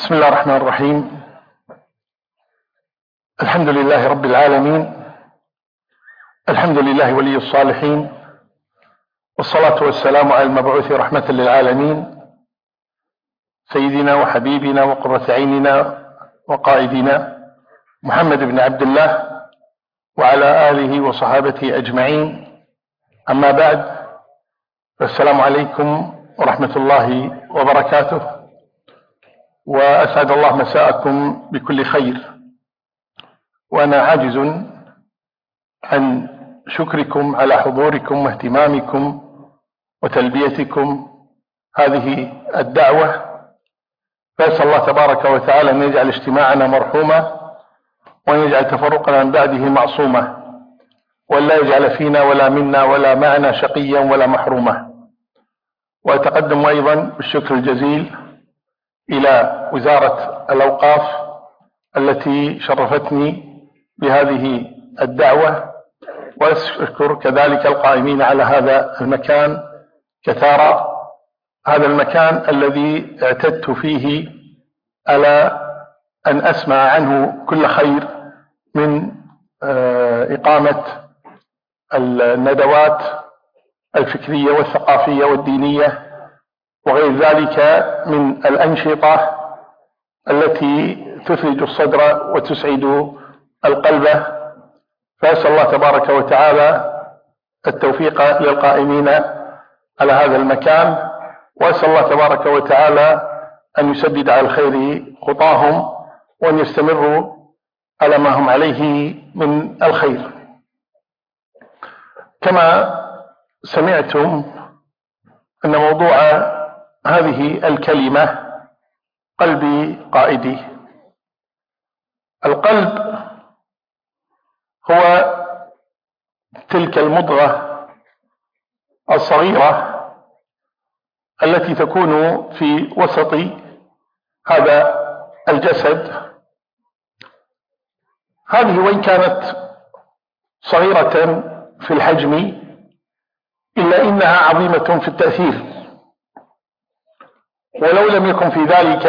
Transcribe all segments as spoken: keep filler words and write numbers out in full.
بسم الله الرحمن الرحيم. الحمد لله رب العالمين، الحمد لله ولي الصالحين، والصلاة والسلام على المبعوث رحمة للعالمين سيدنا وحبيبنا وقرة عيننا وقائدنا محمد بن عبد الله وعلى آله وصحابته أجمعين. أما بعد، السلام عليكم ورحمة الله وبركاته، وأسعد الله مساءكم بكل خير. وأنا عاجز عن شكركم على حضوركم واهتمامكم وتلبيتكم هذه الدعوة، فأسأل الله تبارك وتعالى أن يجعل اجتماعنا مرحوما، وأن يجعل تفرقنا من بعده معصوما، وأن لا يجعل فينا ولا منا ولا معنا شقيا ولا محروما. وأتقدم أيضا بالشكر الجزيل إلى وزارة الأوقاف التي شرفتني بهذه الدعوة، وأشكر كذلك القائمين على هذا المكان كثارة، هذا المكان الذي اعتدت فيه على أن أسمع عنه كل خير من إقامة الندوات الفكرية والثقافية والدينية وغير ذلك من الأنشطة التي تثلج الصدر وتسعد القلب. فأسأل الله تبارك وتعالى التوفيق للقائمين على هذا المكان، وأسأل الله تبارك وتعالى أن يسدد على الخير خطاهم، وأن يستمروا على ما هم عليه من الخير. كما سمعتم أن موضوع هذه الكلمة قلبي قائدي. القلب هو تلك المضغة الصغيرة التي تكون في وسط هذا الجسد. هذه وإن كانت صغيرة في الحجم إلا إنها عظيمة في التأثير، ولو لم يكن في ذلك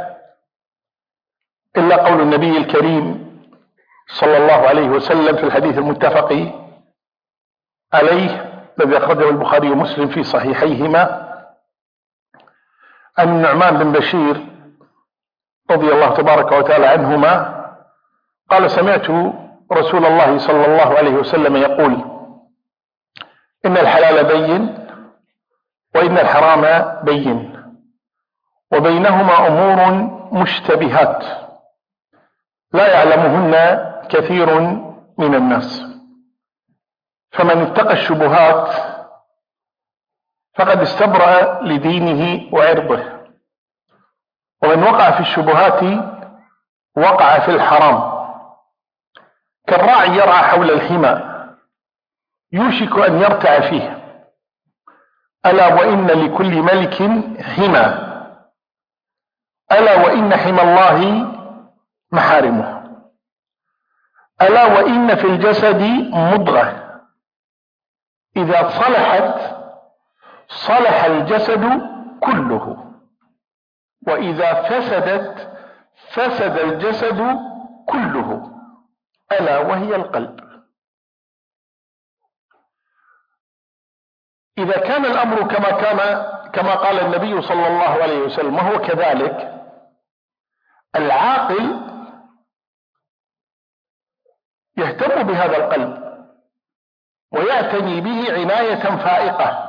إلا قول النبي الكريم صلى الله عليه وسلم في الحديث المتفق عليه الذي أخرجه البخاري ومسلم في صحيحيهما عن النعمان بن بشير رضي الله تبارك وتعالى عنهما قال: سمعت رسول الله صلى الله عليه وسلم يقول: إن الحلال بين وإن الحرام بين وبينهما أمور مشتبهات لا يعلمهن كثير من الناس، فمن اتقى الشبهات فقد استبرأ لدينه وعرضه، ومن وقع في الشبهات وقع في الحرام. كالراعي يرعى حول الحمى يوشك أن يرتع فيه، ألا وإن لكل ملك حمى، ألا وإن حمى الله محارمه، ألا وإن في الجسد مضغة إذا صلحت صلح الجسد كله، وإذا فسدت فسد الجسد كله، ألا وهي القلب. إذا كان الأمر كما كان كما قال النبي صلى الله عليه وسلم وهو كذلك، العاقل يهتم بهذا القلب ويعتني به عناية فائقة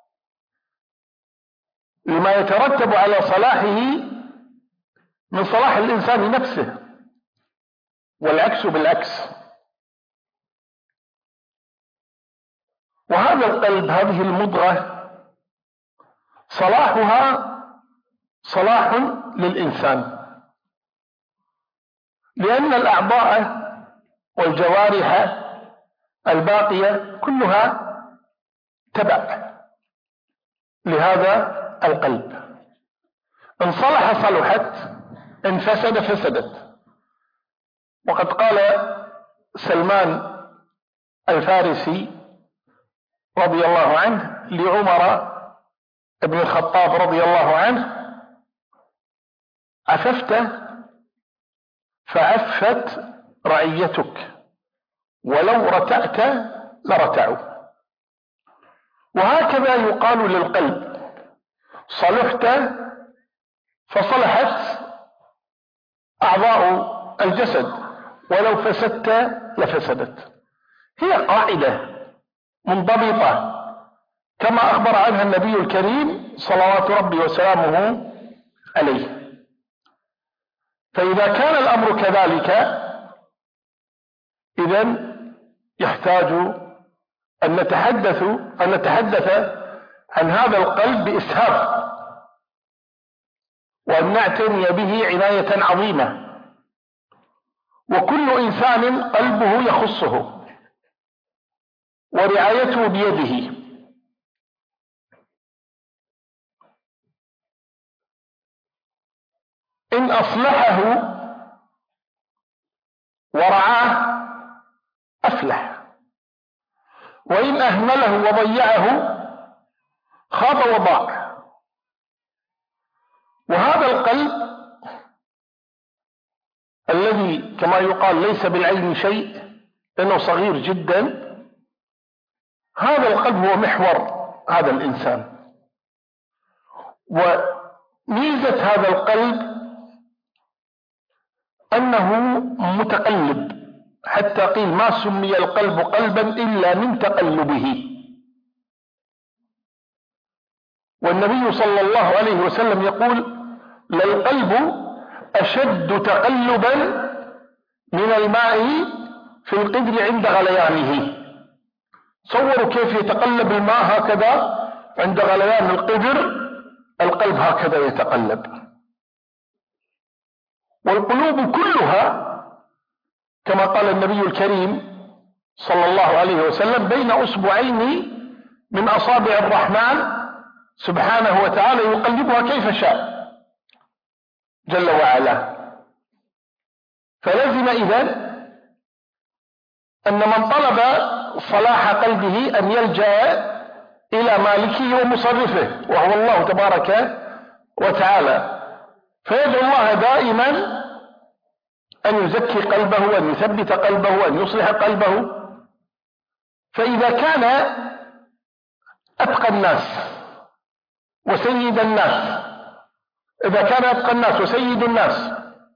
لما يترتب على صلاحه من صلاح الإنسان نفسه، والعكس بالعكس. وهذا القلب، هذه المضغة، صلاحها صلاح للإنسان، لأن الأعضاء والجوارح الباقية كلها تبع لهذا القلب. إن صلح صلحت، إن فسد فسدت. وقد قال سلمان الفارسي رضي الله عنه لعمر بن الخطاب رضي الله عنه: عففت فعفت رعيتك، ولو رتعت لرتعوا. وهكذا يقال للقلب: صلحت فصلحت أعضاء الجسد، ولو فسدت لفسدت. هي قاعدة منضبطة كما أخبر عنها النبي الكريم صلوات ربي وسلامه عليه. فإذا كان الأمر كذلك، إذن يحتاج أن نتحدث أن نتحدث عن هذا القلب بإسهاب، وأن نعتني به عناية عظيمة. وكل إنسان قلبه يخصه ورعايته بيده. إن أصلحه ورعاه أفلح، وإن أهمله وضيعه خاب وضاع. وهذا القلب الذي كما يقال ليس بالعين شيء لأنه صغير جدا، هذا القلب هو محور هذا الإنسان. وميزة هذا القلب أنه متقلب، حتى قيل ما سمي القلب قلبا إلا من تقلبه. والنبي صلى الله عليه وسلم يقول: للقلب أشد تقلبا من الماء في القدر عند غليانه. تصوروا كيف يتقلب الماء هكذا عند غليان القدر، القلب هكذا يتقلب. والقلوب كلها كما قال النبي الكريم صلى الله عليه وسلم: بين أصبعين من أصابع الرحمن سبحانه وتعالى يقلبها كيف شاء جل وعلا. فلزم إذن أن من طلب صلاح قلبه أن يلجأ إلى مالكه ومصرفه وهو الله تبارك وتعالى، فيدعو الله دائما أن يزكي قلبه وأن يثبت قلبه وأن يصلح قلبه. فإذا كان أتقى الناس وسيد الناس، إذا كان أتقى الناس وسيد الناس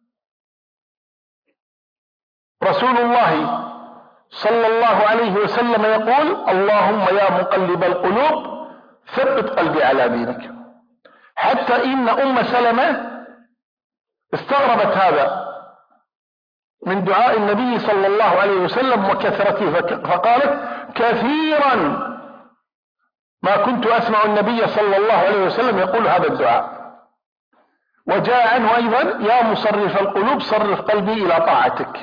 رسول الله صلى الله عليه وسلم يقول: اللهم يا مقلب القلوب ثبت قلبي على دينك. حتى إن أم سلمة استغربت هذا من دعاء النبي صلى الله عليه وسلم وكثرته، فقالت: كثيرا ما كنت أسمع النبي صلى الله عليه وسلم يقول هذا الدعاء. وجاء عنه أيضا: يا مصرف القلوب صرف قلبي إلى طاعتك.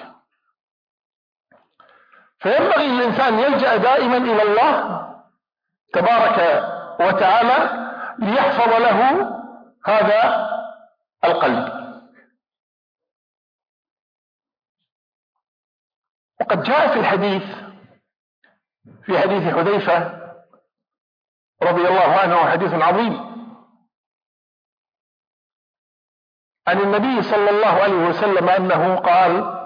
فينبغي الإنسان يلجأ دائما إلى الله تبارك وتعالى ليحفظ له هذا القلب. وقد جاء في الحديث في حديث حذيفة رضي الله عنه، حديث عظيم، عن النبي صلى الله عليه وسلم أنه قال: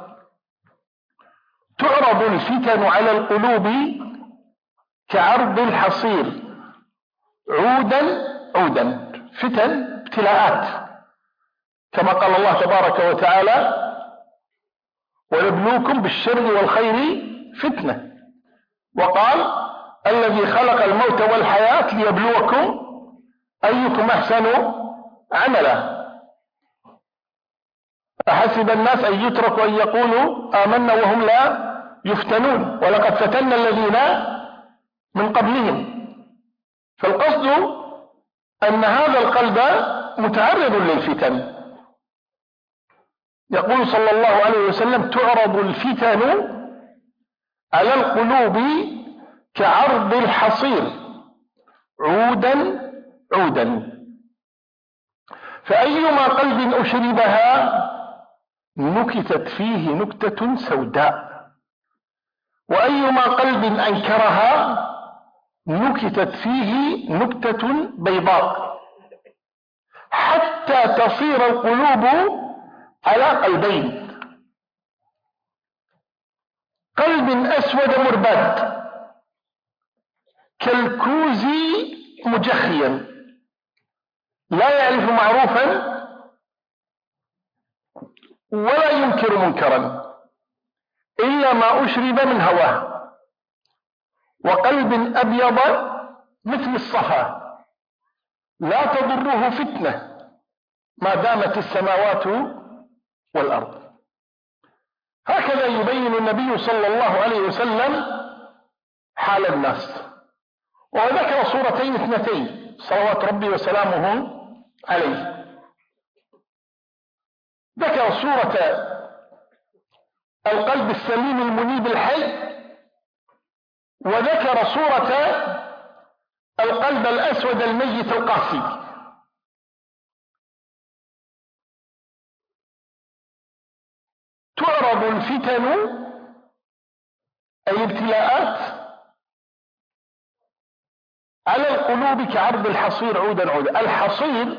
تعرض الفتن على القلوب كعرض الحصير عودا عودا. فتن ابتلاءات، كما قال الله تبارك وتعالى: ونبلوكم بالشر والخير فتنة. وقال: الذي خلق الموت والحياة ليبلوكم أيكم أحسن عملا. أحسب الناس أن يتركوا أن يقولوا آمنا وهم لا يفتنون ولقد فتنا الذين من قبلهم. فالقصد أن هذا القلب متعرض للفتن. يقول صلى الله عليه وسلم: تعرض الفتن على القلوب كعرض الحصير عودا عودا، فأيما قلب أشربها نكتت فيه نكتة سوداء، وأيما قلب أنكرها نكتت فيه نكتة بيضاء، حتى حتى تصير القلوب على قلبين: قلب أسود مرباد كالكوز مجخيا لا يعرف معروفا ولا ينكر منكرا إلا ما أشرب من هواه، وقلب أبيض مثل الصفا لا تضره فتنة ما دامت السماوات والأرض. هكذا يبين النبي صلى الله عليه وسلم حال الناس، وذكر صورتين اثنتين صلوات ربي وسلامه عليه. ذكر صورة القلب السليم المنيب الحي، وذكر صورة القلب الأسود الميت القاسي. تعرض الفتن أي الابتلاءات على القلوب كعرض الحصير عودا عودا. الحصير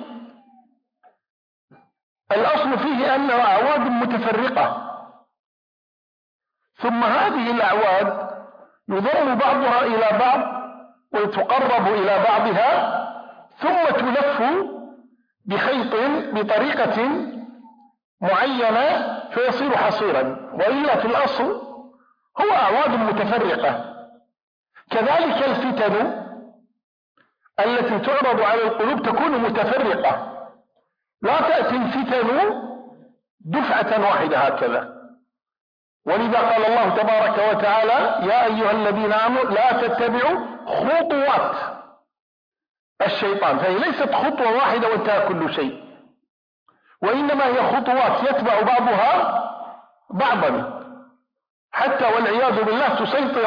الأصل فيه أنه أعواد متفرقة، ثم هذه الأعواد يضم بعضها إلى بعض ويتقرب إلى بعضها، ثم تلف بخيط بطريقة معينة فيصير حصيرا، وإلا في الأصل هو أعواد متفرقة. كذلك الفتن التي تعرض على القلوب تكون متفرقة، لا تأتي الفتن دفعة واحدة هكذا. ولذا قال الله تبارك وتعالى: يا أيها الذين آمنوا لا تتبعوا خطوات الشيطان. فهي ليست خطوة واحدة وانتهى كل شيء، وإنما هي خطوات يتبع بعضها بعضا، حتى والعياذ بالله تسيطر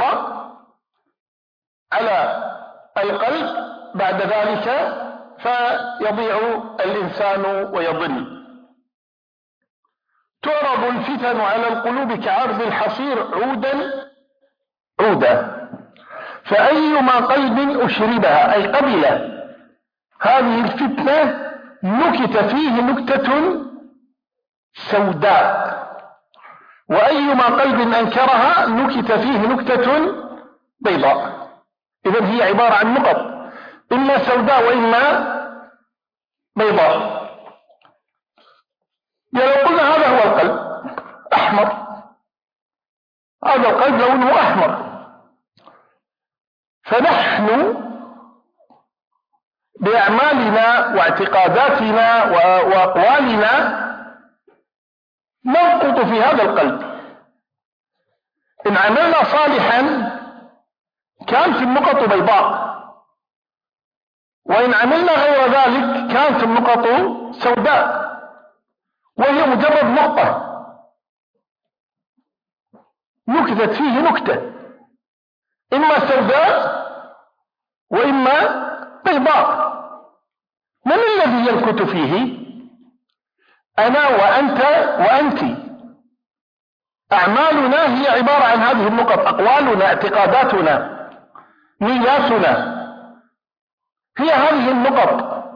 على القلب بعد ذلك فيضيع الإنسان ويضل. تعرض الفتن على القلوب كعرض الحصير عودا عودا، فأيما قلب أشربها أي قبل هذه الفتنة نكت فيه نكتة سوداء، وأيما قلب أنكرها نكت فيه نكتة بيضاء. إذن هي عبارة عن نقط، إما سوداء وإما بيضاء. لو قلنا هذا هو القلب أحمر، هذا القلب لونه أحمر، فنحن بأعمالنا واعتقاداتنا وأقوالنا ننقط في هذا القلب. إن عملنا صالحا كانت النقط بيضاء، وإن عملنا غير ذلك كانت النقط سوداء، وهي مجرد نقطة نكتت فيه نكتة، إما سوداء وإما بيضاء. من الذي ينكت فيه؟ أنا وأنت وأنت. أعمالنا هي عبارة عن هذه النقط، أقوالنا، اعتقاداتنا، نياتنا، هي هذه النقط.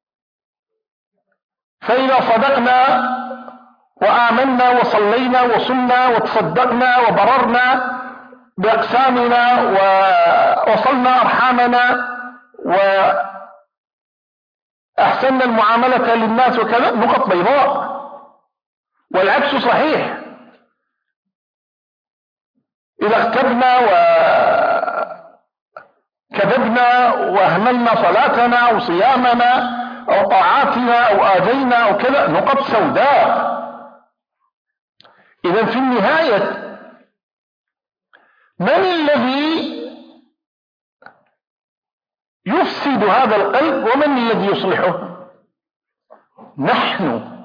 فإذا صدقنا وآمنا وصلينا وصلنا وتصدقنا وبررنا بأقسامنا ووصلنا أرحامنا وأحسننا المعاملة للناس وكذا، نقط بيضاء. والعكس صحيح، إذا اغتبنا وكذبنا وأهملنا صلاتنا وصيامنا أو طاعاتنا أو آذينا أو كذا، نقط سوداء. إذن في النهاية من الذي يفسد هذا القلب ومن الذي يصلحه؟ نحن.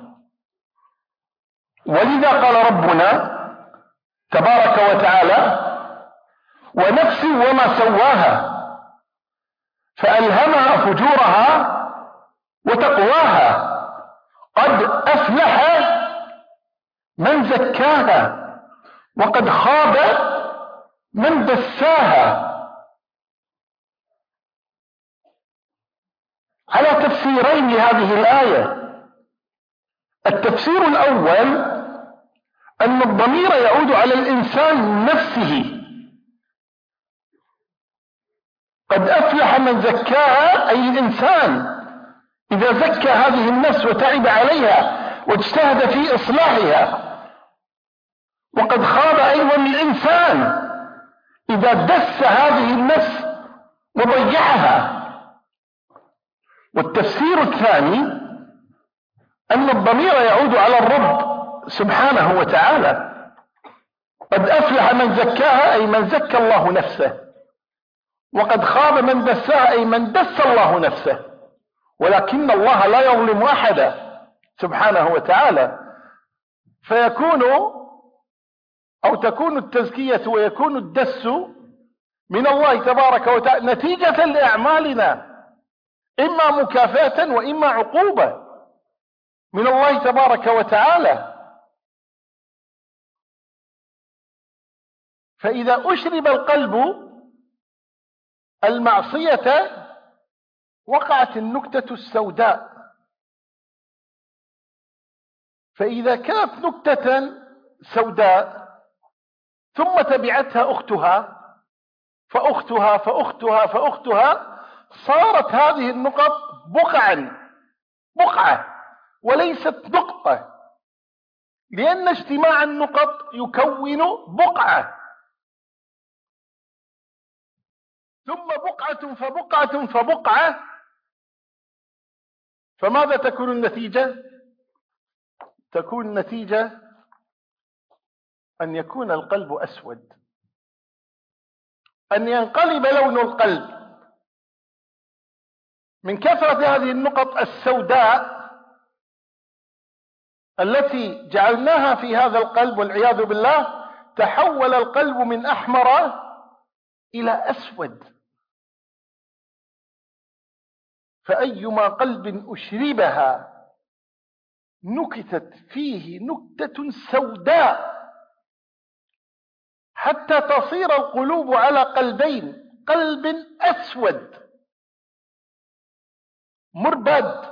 ولذا قال ربنا تبارك وتعالى: ونفس وما سواها فألهمها فجورها وتقواها قد أفلح من زكاها وقد خاب من دساها. على تفسيرين لهذه الآية: التفسير الأول أن الضمير يعود على الإنسان نفسه. قد أفلح من زكاها، أي الإنسان إذا زكى هذه النفس وتعب عليها واجتهد في إصلاحها. وقد خاب أيضا الإنسان إذا دس هذه النفس وضيعها. والتفسير الثاني أن الضمير يعود على الرب سبحانه وتعالى. قد أفلح من زكاها، أي من زكى الله نفسه. وقد خاب من دساها، أي من دس الله نفسه. ولكن الله لا يظلم أحدا سبحانه وتعالى، فيكون أو تكون التزكية ويكون الدس من الله تبارك وتعالى نتيجة لأعمالنا، إما مكافأة وإما عقوبة من الله تبارك وتعالى. فإذا أشرب القلب المعصية وقعت النكتة السوداء. فإذا كانت نكتة سوداء ثم تبعتها أختها فأختها فأختها فأختها، صارت هذه النقط بقعا بقعة وليست نقطة، لأن اجتماع النقط يكون بقعة، ثم بقعة فبقعة فبقعة. فماذا تكون النتيجة؟ تكون النتيجة أن يكون القلب أسود، أن ينقلب لون القلب من كثرة هذه النقط السوداء التي جعلناها في هذا القلب والعياذ بالله. تحول القلب من أحمر إلى أسود. فأيما قلب أشربها نكتت فيه نكتة سوداء حتى تصير القلوب على قلبين: قلب أسود مرباد.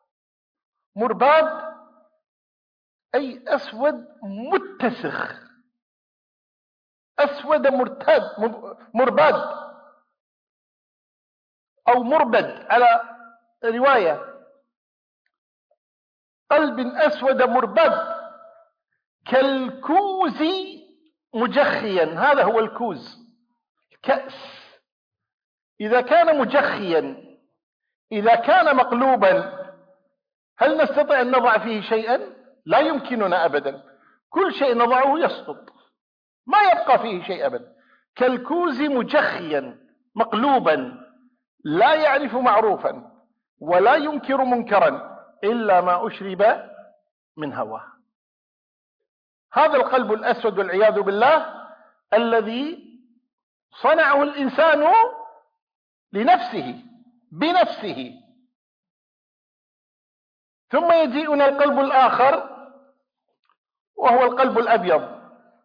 مرباد أي أسود متسخ، أسود مرتاد مرباد أو مربد على رواية. قلب أسود مربد كالكوز مجخيا. هذا هو الكوز، كأس. إذا كان مجخيا، إذا كان مقلوبا، هل نستطيع أن نضع فيه شيئا؟ لا يمكننا أبدا. كل شيء نضعه يسقط، ما يبقى فيه شيء أبدا. كالكوز مجخيا مقلوبا لا يعرف معروفا ولا ينكر منكرا إلا ما أشرب من هواه. هذا القلب الأسود والعياذ بالله الذي صنعه الإنسان لنفسه بنفسه. ثم يجيئنا القلب الآخر وهو القلب الأبيض.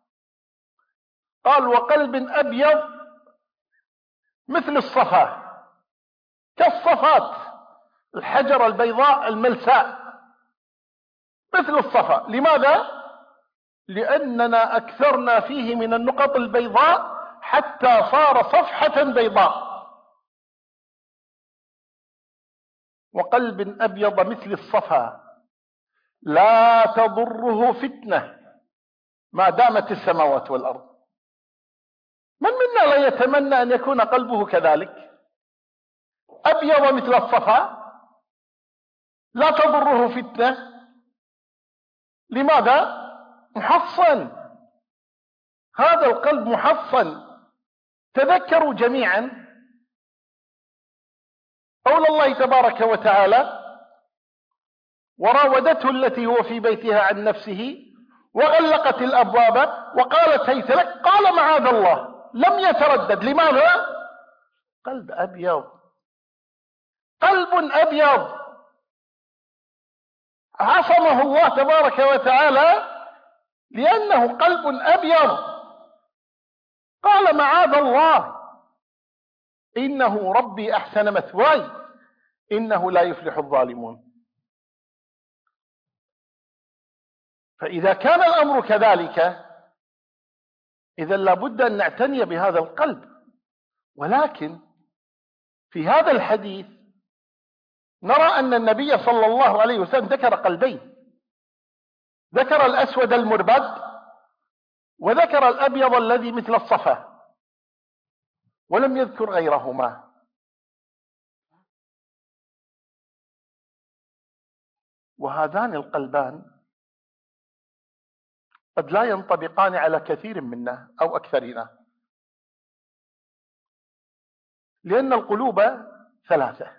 قال: وقلب أبيض مثل الصفا، كالصفات، الحجر البيضاء الملساء مثل الصفا. لماذا؟ لأننا أكثرنا فيه من النقط البيضاء حتى صار صفحة بيضاء. وقلب أبيض مثل الصفا لا تضره فتنة ما دامت السماوات والأرض. من منا لا يتمنى أن يكون قلبه كذلك، أبيض مثل الصفا لا تضره فتنة. لماذا؟ محصن. هذا القلب محصن. تذكروا جميعا قول الله تبارك وتعالى: وراودته التي هو في بيتها عن نفسه وغلقت الأبواب وقالت هيت لك قال معاذ الله. لم يتردد. لماذا؟ قلب أبيض، قلب أبيض عصمه الله تبارك وتعالى لأنه قلب أبيض. قال معاذ الله إنه ربي أحسن مثواي إنه لا يفلح الظالمون. فإذا كان الأمر كذلك إذا لابد أن نعتني بهذا القلب. ولكن في هذا الحديث نرى أن النبي صلى الله عليه وسلم ذكر قلبين، ذكر الأسود المربد وذكر الأبيض الذي مثل الصفا، ولم يذكر غيرهما. وهذان القلبان قد لا ينطبقان على كثير منا أو أكثرنا، لأن القلوب ثلاثة: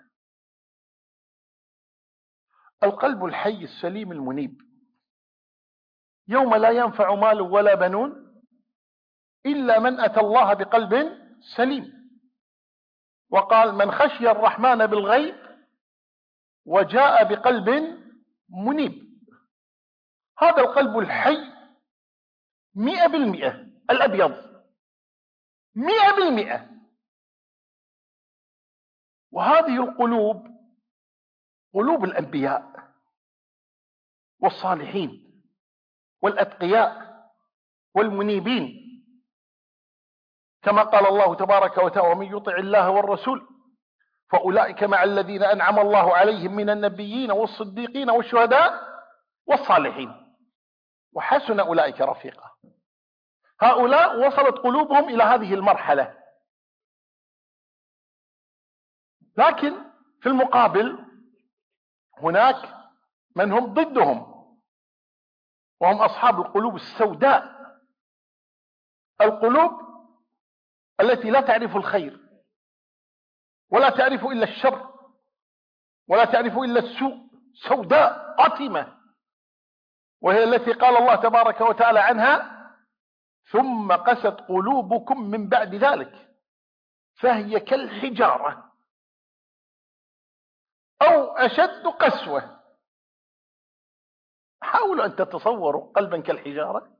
القلب الحي السليم المنيب، يوم لا ينفع مال ولا بنون إلا من أتى الله بقلب سليم. وقال: من خشي الرحمن بالغيب وجاء بقلب منيب. هذا القلب الحي مئة بالمئة، الأبيض مئة بالمئة. وهذه القلوب قلوب الأنبياء والصالحين والأتقياء والمنيبين، كما قال الله تبارك وتعالى: ومن يطع الله والرسول فأولئك مع الذين أنعم الله عليهم من النبيين والصديقين والشهداء والصالحين وحسن أولئك رفيقا. هؤلاء وصلت قلوبهم إلى هذه المرحلة. لكن في المقابل هناك من هم ضدهم، وهم أصحاب القلوب السوداء، القلوب التي لا تعرف الخير ولا تعرف إلا الشر ولا تعرف إلا السوء، سوداء قاتمة، وهي التي قال الله تبارك وتعالى عنها: ثم قست قلوبكم من بعد ذلك فهي كالحجارة أو أشد قسوة. حاولوا أن تتصوروا قلبا كالحجارة،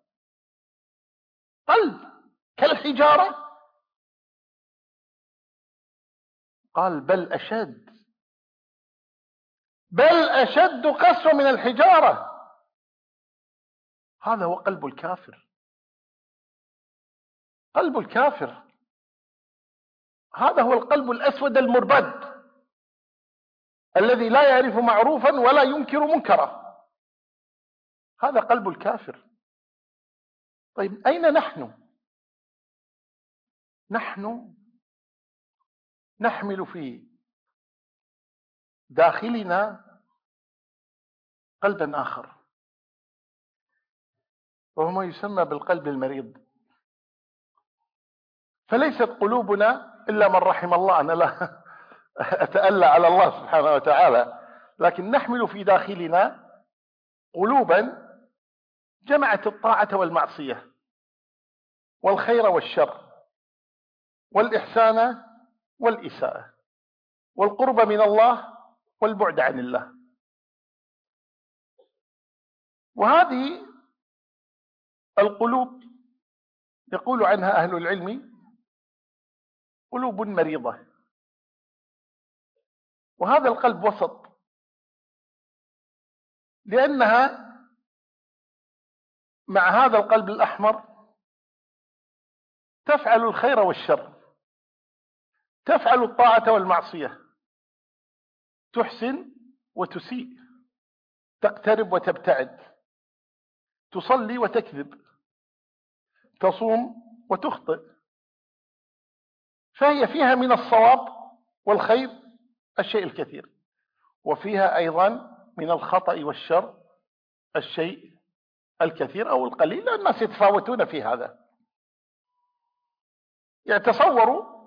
قلب كالحجارة. قال: بل أشد بل أشد قسوة من الحجارة. هذا هو قلب الكافر. قلب الكافر هذا هو القلب الأسود المربد الذي لا يعرف معروفا ولا ينكر منكرا. هذا قلب الكافر. طيب أين نحن؟ نحن نحمل في داخلنا قلبا آخر، وهو ما يسمى بالقلب المريض. فليست قلوبنا إلا من رحم الله، أنا لا أتألى على الله سبحانه وتعالى، لكن نحمل في داخلنا قلوبا جمعت الطاعة والمعصية والخير والشر والإحسان والإساءة والقرب من الله والبعد عن الله. وهذه القلوب يقول عنها أهل العلم قلوب مريضة. وهذا القلب وسط، لأنها مع هذا القلب الأحمر تفعل الخير والشر، تفعل الطاعة والمعصية، تحسن وتسيء، تقترب وتبتعد، تصلي وتكذب، تصوم وتخطئ. فهي فيها من الصواب والخير الشيء الكثير، وفيها أيضا من الخطأ والشر الشيء الكثير أو القليل. الناس يتفاوتون في هذا. يتصوروا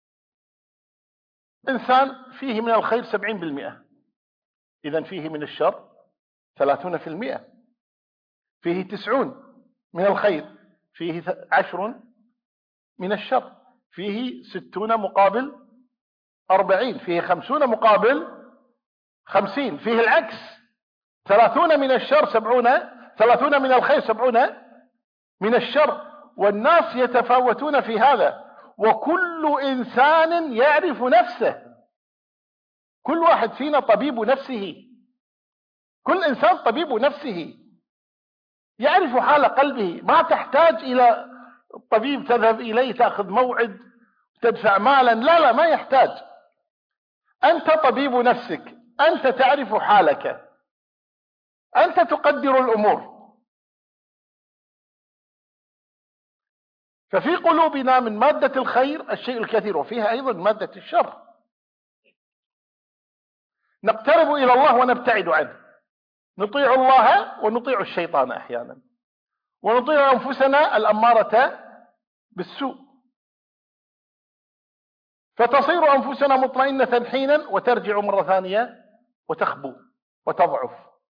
إنسان فيه من الخير سبعين بالمئة، إذن فيه من الشر ثلاثون في المئة. فيه تسعون من الخير، فيه عشر من الشر، فيه ستون مقابل أربعين، فيه خمسون مقابل خمسين، فيه العكس، ثلاثون من الشر سبعون، ثلاثون من الخير سبعون من الشر. والناس يتفاوتون في هذا، وكل إنسان يعرف نفسه. كل واحد فينا طبيب نفسه، كل إنسان طبيب نفسه. يعرف حال قلبه، ما تحتاج إلى الطبيب تذهب إليه تأخذ موعد تدفع مالا، لا لا ما يحتاج. أنت طبيب نفسك، أنت تعرف حالك، أنت تقدر الأمور. ففي قلوبنا من مادة الخير الشيء الكثير، وفيها أيضا مادة الشر. نقترب إلى الله ونبتعد عنه، نطيع الله ونطيع الشيطان أحيانا، ونطيع أنفسنا الأمارة بالسوء، فتصير أنفسنا مطمئنة حينا وترجع مرة ثانية وتخبو وتضعف.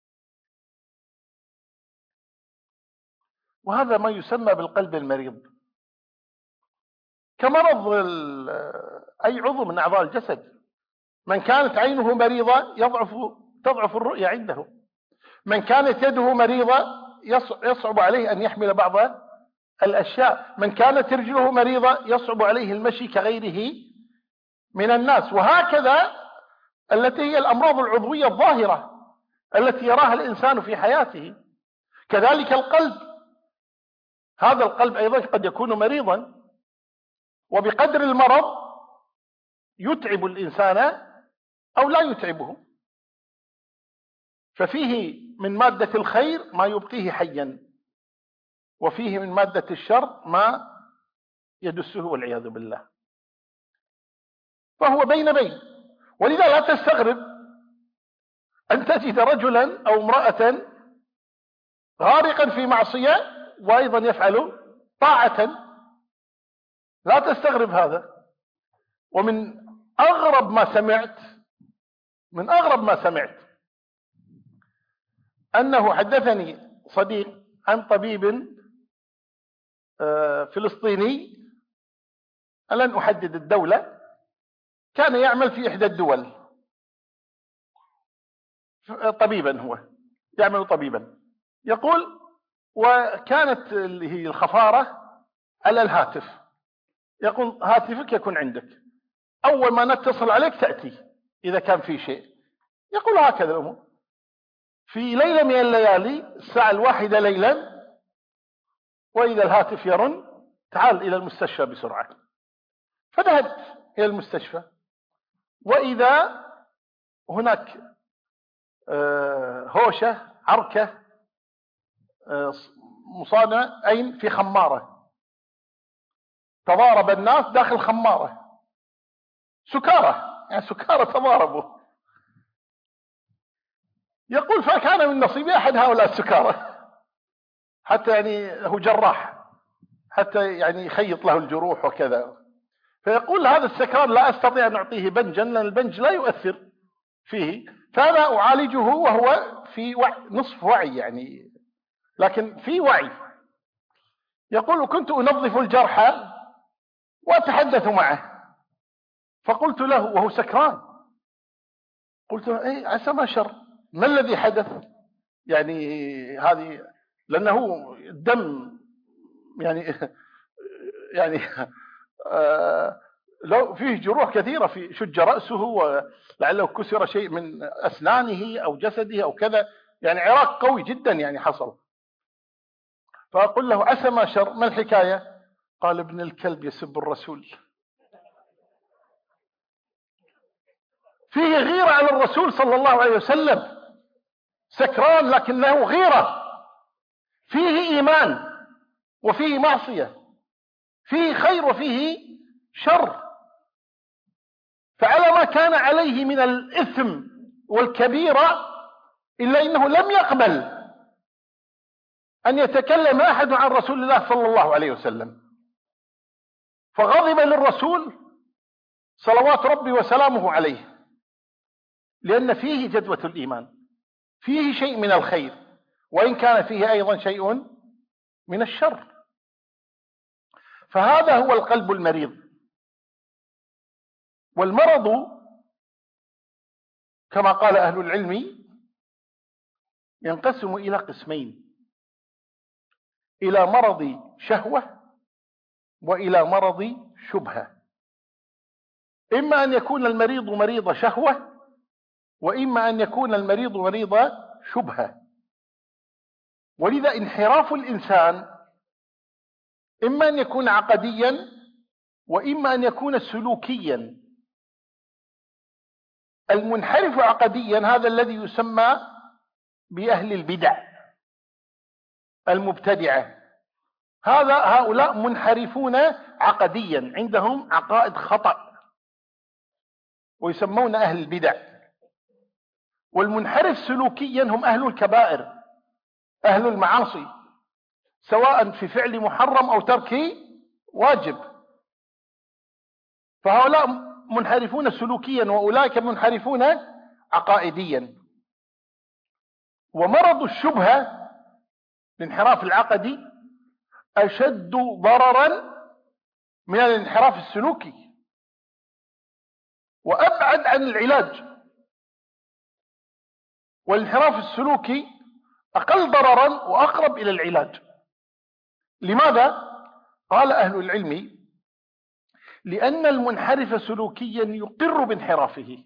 وهذا ما يسمى بالقلب المريض، كمرض أي عضو من أعضاء الجسد. من كانت عينه مريضة يضعف تضعف الرؤية عنده، من كانت يده مريضة يصعب عليه أن يحمل بعض الأشياء، من كانت رجله مريضة يصعب عليه المشي كغيره من الناس. وهكذا التي هي الأمراض العضوية الظاهرة التي يراها الإنسان في حياته، كذلك القلب. هذا القلب أيضا قد يكون مريضا، وبقدر المرض يتعب الإنسان أو لا يتعبه. ففيه من مادة الخير ما يبقيه حيا، وفيه من مادة الشر ما يدسه والعياذ بالله. فهو بين بين. ولذا لا تستغرب أن تجد رجلا أو امرأة غارقا في معصية وأيضا يفعل طاعة، لا تستغرب هذا. ومن أغرب ما سمعت من أغرب ما سمعت أنه حدثني صديق عن طبيب فلسطيني، لن أحدد الدولة، كان يعمل في إحدى الدول، طبيبا، هو يعمل طبيبا. يقول وكانت اللي هي الخفارة على الهاتف، يقول هاتفك يكون عندك، أول ما نتصل عليك تأتي إذا كان في شيء. يقول هكذا الأمور. في ليلة من الليالي الساعة الواحدة ليلا وإذا الهاتف يرن، تعال إلى المستشفى بسرعة. فذهبت إلى المستشفى وإذا هناك هوشة عركة مصانعين في خمارة، تضارب الناس داخل خمارة، سكارى يعني سكارى تضاربوا. يقول فكان من نصيبي أحد هؤلاء السكارى، حتى يعني هو جراح، حتى يعني يخيط له الجروح وكذا. فيقول هذا السكران لا أستطيع أن أعطيه بنجا لأن البنج لا يؤثر فيه، فأنا أعالجه وهو في وعي نصف وعي يعني، لكن في وعي. يقول كنت أنظف الجرحى وأتحدث معه، فقلت له وهو سكران، قلت له أي عسى ما شر، ما الذي حدث؟ يعني هذه لأنه الدم يعني يعني آه لو فيه جروح كثيرة، في شج رأسه ولعله كسر شيء من أسنانه أو جسده أو كذا، يعني عراق قوي جدا يعني حصل. فأقول له عسى ما شر، ما الحكاية؟ قال ابن الكلب يسب الرسول. فيه غيرة على الرسول صلى الله عليه وسلم، سكران لكنه غيرة، فيه إيمان وفيه معصية، فيه خير وفيه شر. فعلى ما كان عليه من الإثم والكبيرة إلا إنه لم يقبل أن يتكلم أحد عن رسول الله صلى الله عليه وسلم، فغضب للرسول صلوات ربي وسلامه عليه، لأن فيه جدوة الإيمان، فيه شيء من الخير، وإن كان فيه أيضا شيء من الشر. فهذا هو القلب المريض. والمرض كما قال أهل العلم ينقسم إلى قسمين: إلى مرض شهوة وإلى مرض شبهة. إما أن يكون المريض مريض شهوة، وإما أن يكون المريض مريض شبهة. ولذا انحراف الإنسان إما أن يكون عقديا وإما أن يكون سلوكيا. المنحرف عقديا هذا الذي يسمى بأهل البدع المبتدعة، هذا هؤلاء منحرفون عقديا، عندهم عقائد خطأ ويسمون أهل البدع. والمنحرف سلوكيا هم أهل الكبائر، أهل المعاصي، سواء في فعل محرم أو ترك واجب، فهؤلاء منحرفون سلوكيا وأولئك منحرفون عقائديا. ومرض الشبهة الانحراف العقدي أشد ضررا من الانحراف السلوكي وأبعد عن العلاج. والانحراف السلوكي أقل ضررا وأقرب إلى العلاج. لماذا؟ قال أهل العلم: لأن المنحرف سلوكيا يقر بانحرافه،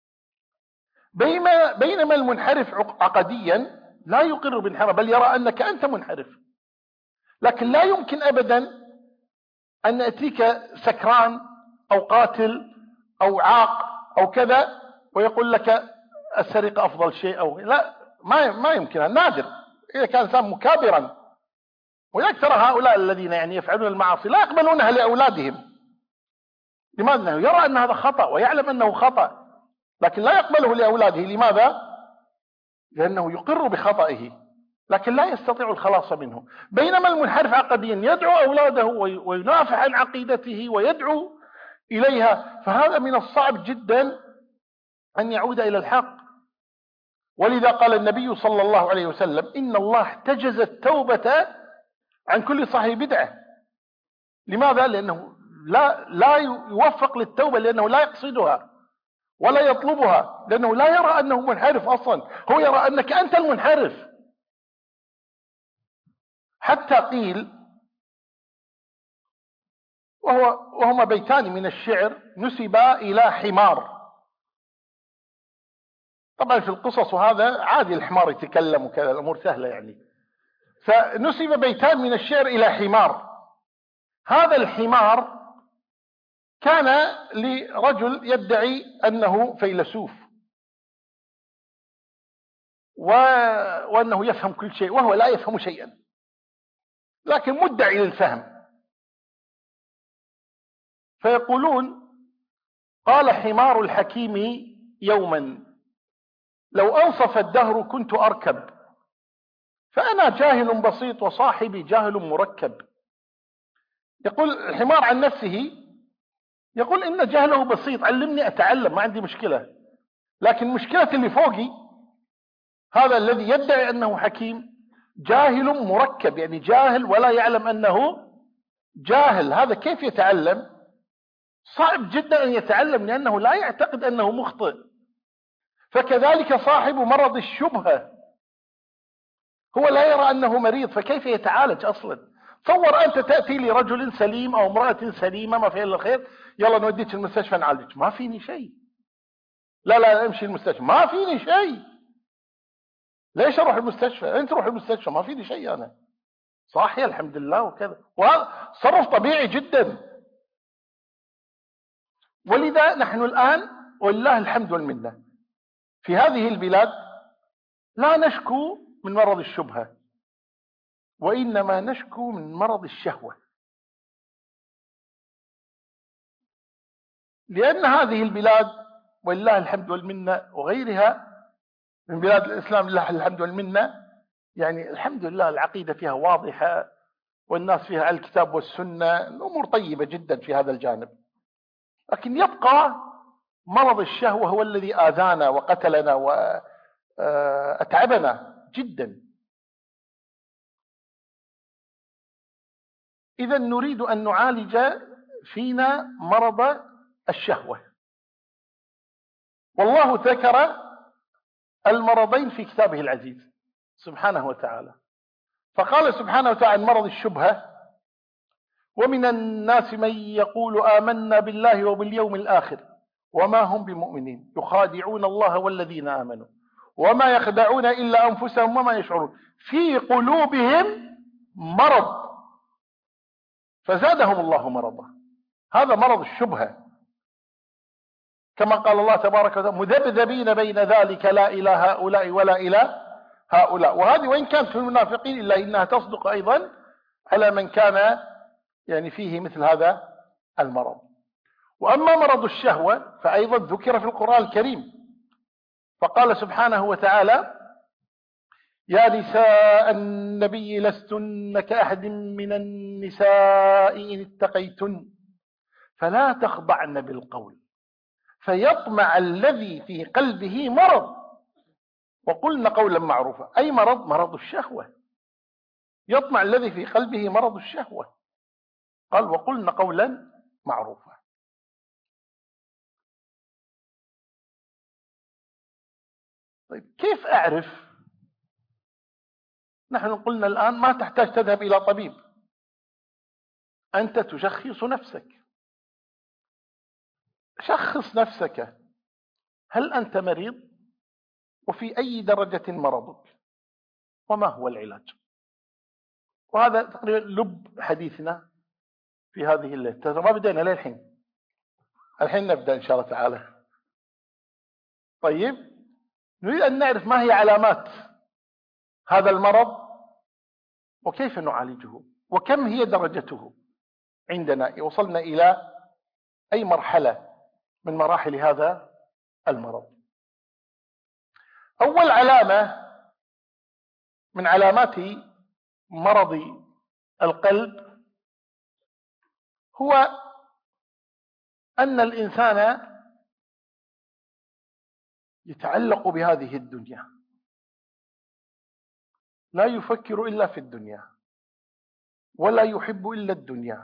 بينما بينما المنحرف عقديا لا يقر بانحراف، بل يرى أنك أنت منحرف. لكن لا يمكن أبدا أن يأتيك سكران أو قاتل أو عاق أو كذا ويقول لك السرقة أفضل شيء، أو لا، ما ما يمكن، نادر إذا كان إنسان مكابرا. ويكثر هؤلاء الذين يعني يفعلون المعاصي لا يقبلونها لأولادهم. لماذا؟ يرى أن هذا خطأ ويعلم أنه خطأ، لكن لا يقبله لأولاده. لماذا؟ لأنه يقر بخطئه لكن لا يستطيع الخلاص منه. بينما المنحرف عقديا يدعو أولاده وينافع عن عقيدته ويدعو إليها، فهذا من الصعب جدا أن يعود إلى الحق. ولذا قال النبي صلى الله عليه وسلم: إن الله احتجز التوبة عن كل صاحب بدعة. لماذا؟ لأنه لا, لا يوفق للتوبة، لأنه لا يقصدها ولا يطلبها، لأنه لا يرى أنه منحرف أصلا، هو يرى أنك أنت المنحرف. حتى قيل، وهو وهما بيتان من الشعر نسبا إلى حمار. طبعا في القصص وهذا عادي الحمار يتكلم وكذا، الأمور سهلة يعني. فنسب بيتان من الشعر إلى حمار. هذا الحمار كان لرجل يدعي أنه فيلسوف و... وأنه يفهم كل شيء وهو لا يفهم شيئا، لكن مدعي للفهم. فيقولون: قال حمار الحكيم يوما: لو أنصف الدهر كنت أركب، فأنا جاهل بسيط وصاحبي جاهل مركب. يقول الحمار عن نفسه، يقول إن جهله بسيط، علمني أتعلم، ما عندي مشكلة، لكن مشكلة اللي فوقي هذا الذي يدعي أنه حكيم جاهل مركب، يعني جاهل ولا يعلم أنه جاهل. هذا كيف يتعلم؟ صعب جدا أن يتعلم لأنه لا يعتقد أنه مخطئ. فكذلك صاحب مرض الشبهة، هو لا يرى أنه مريض، فكيف يتعالج أصلا؟ تصور أنت تأتي لرجل سليم أو امرأة سليمة ما فيها إلا الخير، يلا نوديك المستشفى نعالجك، ما فيني شيء. لا لا امشي المستشفى، ما فيني شيء. ليش أروح المستشفى؟ أنت روح المستشفى، ما فيني شيء أنا صاحي الحمد لله وكذا. وهذا تصرف طبيعي جدا. ولذا نحن الآن ولله الحمد والمنة في هذه البلاد لا نشكو من مرض الشبهة، وإنما نشكو من مرض الشهوة. لأن هذه البلاد ولله الحمد والمنة وغيرها من بلاد الإسلام لله الحمد والمنة، يعني الحمد لله العقيدة فيها واضحة والناس فيها على الكتاب والسنة، الأمور طيبة جدا في هذا الجانب. لكن يبقى مرض الشهوة هو الذي آذانا وقتلنا وأتعبنا جدا. إذا نريد أن نعالج فينا مرض الشهوة، والله ذكر المرضين في كتابه العزيز سبحانه وتعالى. فقال سبحانه وتعالى عن مرض الشبهة: ومن الناس من يقول آمنا بالله وباليوم الآخر وما هم بمؤمنين يخادعون الله والذين آمنوا وما يخدعون إلا أنفسهم وما يشعرون. في قلوبهم مرض فزادهم الله مرضا. هذا مرض الشبهة، كما قال الله تبارك وتعالى مذبذبين بين ذلك لا إلى هؤلاء ولا إلى هؤلاء. وهذه وإن كانت في المنافقين إلا إنها تصدق أيضا على من كان يعني فيه مثل هذا المرض. وأما مرض الشهوة فأيضا ذكر في القرآن الكريم، فقال سبحانه وتعالى يا نساء النبي لستن كأحد من النساء إن اتقيتن فلا تخضعن بالقول فيطمع الذي في قلبه مرض وقلن قولا معروفا. أي مرض؟ مرض الشهوة. يطمع الذي في قلبه مرض الشهوة. قال وقلن قولا معروفا. طيب كيف أعرف؟ نحن قلنا الآن ما تحتاج تذهب إلى طبيب، أنت تشخص نفسك. شخص نفسك، هل أنت مريض؟ وفي أي درجة مرضك؟ وما هو العلاج؟ وهذا تقريبا لب حديثنا في هذه الليلة. ما بدأنا للحين، الحين نبدأ إن شاء الله تعالى. طيب نريد أن نعرف ما هي علامات هذا المرض وكيف نعالجه وكم هي درجته عندنا، وصلنا إلى أي مرحلة من مراحل هذا المرض. أول علامة من علامات مرض القلب هو أن الإنسان يتعلق بهذه الدنيا، لا يفكر إلا في الدنيا ولا يحب إلا الدنيا،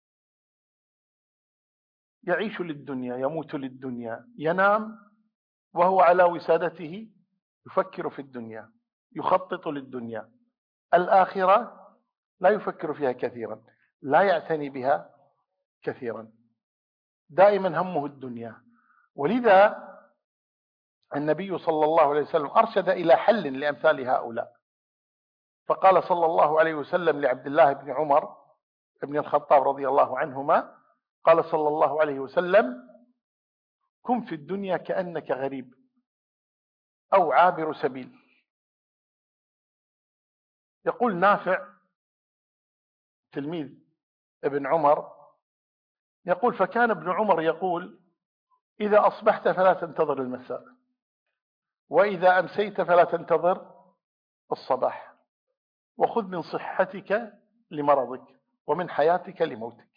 يعيش للدنيا يموت للدنيا، ينام وهو على وسادته يفكر في الدنيا، يخطط للدنيا. الآخرة لا يفكر فيها كثيرا، لا يعتني بها كثيرا، دائما همه الدنيا. ولذا النبي صلى الله عليه وسلم أرشد إلى حل لأمثال هؤلاء، فقال صلى الله عليه وسلم لعبد الله بن عمر بن الخطاب رضي الله عنهما، قال صلى الله عليه وسلم كن في الدنيا كأنك غريب أو عابر سبيل. يقول نافع تلميذ ابن عمر، يقول فكان ابن عمر يقول إذا أصبحت فلا تنتظر المساء، وإذا أمسيت فلا تنتظر الصباح، وخذ من صحتك لمرضك ومن حياتك لموتك.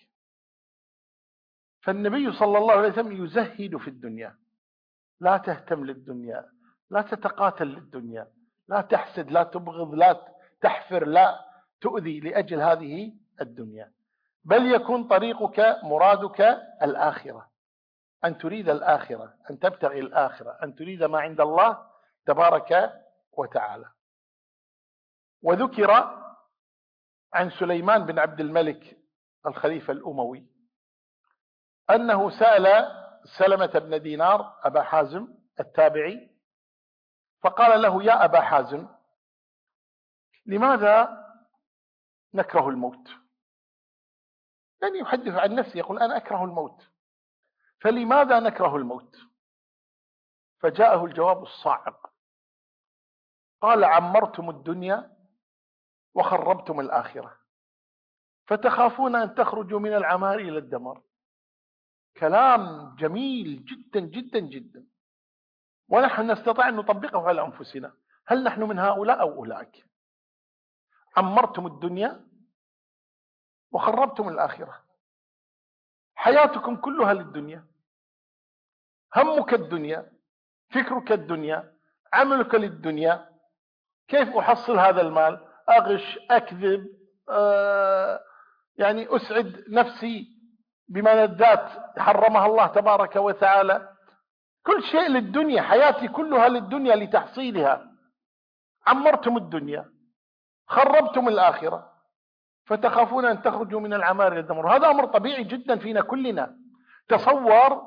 فالنبي صلى الله عليه وسلم يزهد في الدنيا، لا تهتم للدنيا، لا تتقاتل للدنيا، لا تحسد، لا تبغض، لا تحفر، لا تؤذي لأجل هذه الدنيا، بل يكون طريقك مرادك الآخرة، أن تريد الآخرة، أن تبتغي الآخرة، أن تريد ما عند الله تبارك وتعالى. وذكر عن سليمان بن عبد الملك الخليفة الأموي أنه سأل سلمة بن دينار أبا حازم التابعي، فقال له يا أبا حازم لماذا نكره الموت؟ يعني يحدث عن نفسه يقول أنا أكره الموت، فلماذا نكره الموت؟ فجاءه الجواب الصاعق، قال عمرتم الدنيا وخربتم الآخرة فتخافون أن تخرجوا من العمار إلى الدمار. كلام جميل جدا جدا جدا، ونحن نستطيع أن نطبقه على أنفسنا. هل نحن من هؤلاء أو أولئك؟ عمرتم الدنيا وخربتم الآخرة، حياتكم كلها للدنيا، همك الدنيا، فكرك الدنيا، عملك للدنيا. كيف أحصل هذا المال؟ أغش، أكذب، آه يعني أسعد نفسي بملذات حرمها الله تبارك وتعالى. كل شيء للدنيا، حياتي كلها للدنيا لتحصيلها. عمرتم الدنيا خربتم الآخرة فتخافون أن تخرجوا من العمار إلى الدمار. هذا أمر طبيعي جدا فينا كلنا. تصور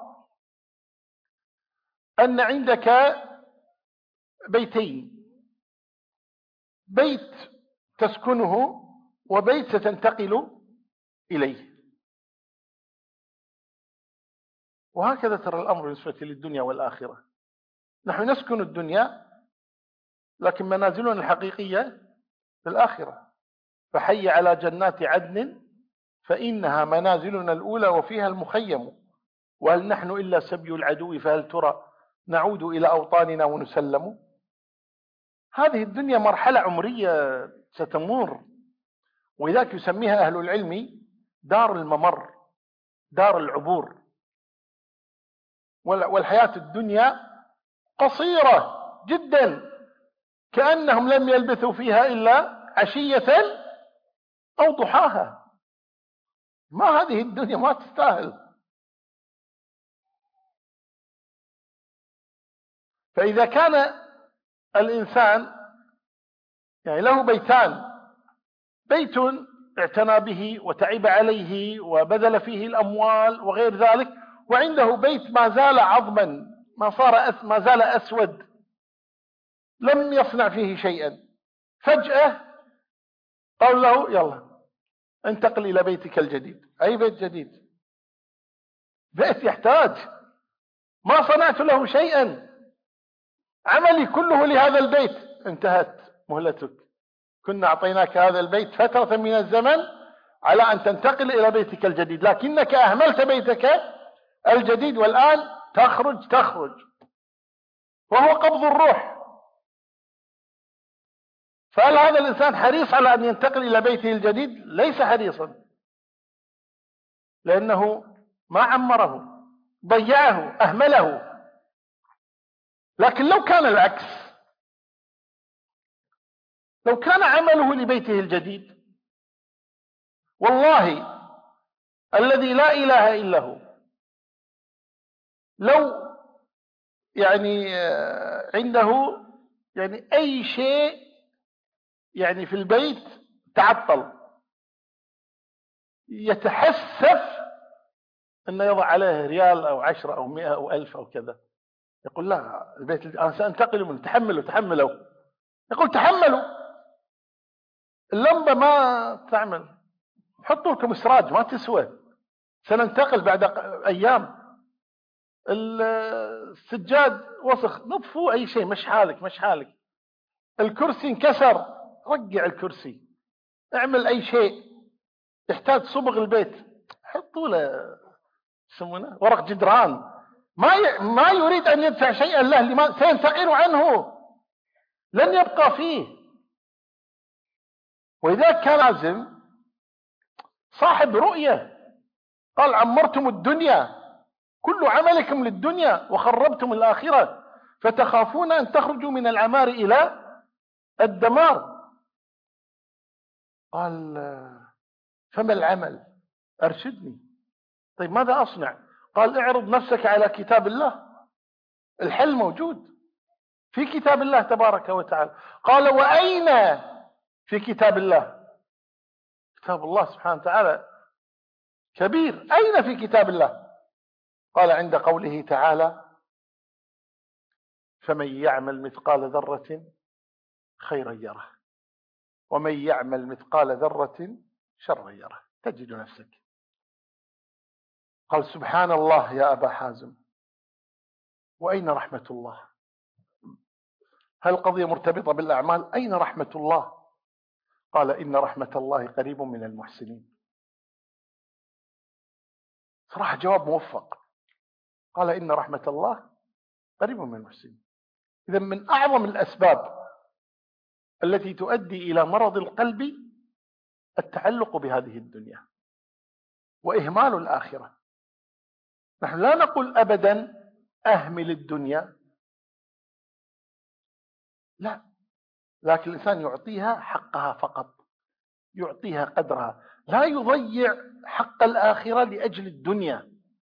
أن عندك بيتين، بيت تسكنه وبيت ستنتقل إليه. وهكذا ترى الأمر بالنسبة للدنيا والآخرة. نحن نسكن الدنيا لكن منازلنا الحقيقية في الآخرة. فحي على جنات عدن فإنها منازلنا الأولى وفيها المخيم، وهل نحن إلا سبي العدو فهل ترى نعود إلى أوطاننا ونسلم. هذه الدنيا مرحلة عمرية ستمر، ولذلك يسميها أهل العلم دار الممر، دار العبور. والحياة الدنيا قصيرة جدا، كأنهم لم يلبثوا فيها إلا عشية أو ضحاها. ما هذه الدنيا ما تستاهل. فإذا كان الإنسان يعني له بيتان، بيت اعتنى به وتعب عليه وبذل فيه الأموال وغير ذلك، وعنده بيت ما زال عظما، ما صار أس ما زال أسود، لم يصنع فيه شيئا. فجأة قال له يلا انتقل إلى بيتك الجديد. أي بيت جديد؟ بيت يحتاج، ما صنعت له شيئا، عملي كله لهذا البيت. انتهت مهلتك، كنا أعطيناك هذا البيت فترة من الزمن على أن تنتقل إلى بيتك الجديد، لكنك أهملت بيتك الجديد، والآن تخرج تخرج وهو قبض الروح. فهل هذا الإنسان حريص على أن ينتقل إلى بيته الجديد؟ ليس حريصا، لأنه ما عمره، ضيعه، أهمله. لكن لو كان العكس، لو كان عمله لبيته الجديد، والله الذي لا إله إلا هو، لو يعني عنده يعني أي شيء يعني في البيت تعطل، يتحسف أنه يضع عليه ريال أو عشرة أو مئة أو ألف أو كذا. يقول لا، البيت أنا سأنتقل منه، تحملوا تحملوا. يقول تحملوا، اللمبة ما تعمل، حطوا لكم إسراج ما تسوى، سننتقل بعد أيام. السجاد وسخ، نظفوا أي شيء، مش حالك مش حالك. الكرسي انكسر، رجع الكرسي، اعمل أي شيء. يحتاج صبغ البيت، حطوا له يسمونه ورق جدران. ما ي... ما يريد أن يدفع شيئا له، لما سينتقل عنه، لن يبقى فيه. وإذا كان عزم صاحب رؤية، قال عمرتم الدنيا، كل عملكم للدنيا وخربتم الآخرة، فتخافون أن تخرجوا من العمار إلى الدمار. قال فما العمل؟ أرشدني. طيب ماذا أصنع؟ قال اعرض نفسك على كتاب الله، الحل موجود في كتاب الله تبارك وتعالى. قال وأين في كتاب الله؟ كتاب الله سبحانه وتعالى كبير، أين في كتاب الله؟ قال عند قوله تعالى فمن يعمل مثقال ذرة خيرا يره ومن يعمل مثقال ذرة شرا يره، تجد نفسك. قال سبحان الله يا أبا حازم، وأين رحمة الله؟ هل القضية مرتبطة بالأعمال؟ أين رحمة الله؟ قال إن رحمة الله قريب من المحسنين. صراحة جواب موفق. قال إن رحمة الله قريب من المحسنين. إذا من أعظم الأسباب التي تؤدي إلى مرض القلب التعلق بهذه الدنيا وإهمال الآخرة. نحن لا نقول أبدا أهمل الدنيا، لا، لكن الإنسان يعطيها حقها فقط، يعطيها قدرها، لا يضيع حق الآخرة لأجل الدنيا.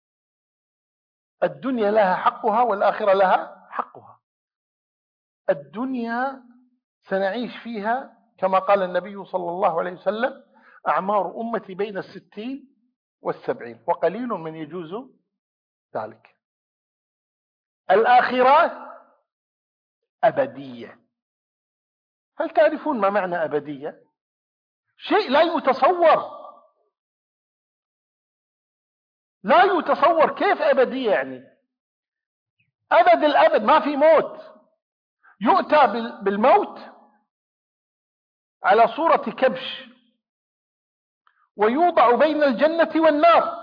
الدنيا لها حقها والآخرة لها حقها. الدنيا سنعيش فيها كما قال النبي صلى الله عليه وسلم أعمار أمتي بين الستين والسبعين وقليل من يجوز ذلك. الآخرة أبدية، هل تعرفون ما معنى أبدية؟ شيء لا يتصور، لا يتصور. كيف أبدية يعني؟ أبد الأبد، ما في موت. يؤتى بالموت على صورة كبش ويوضع بين الجنة والنار،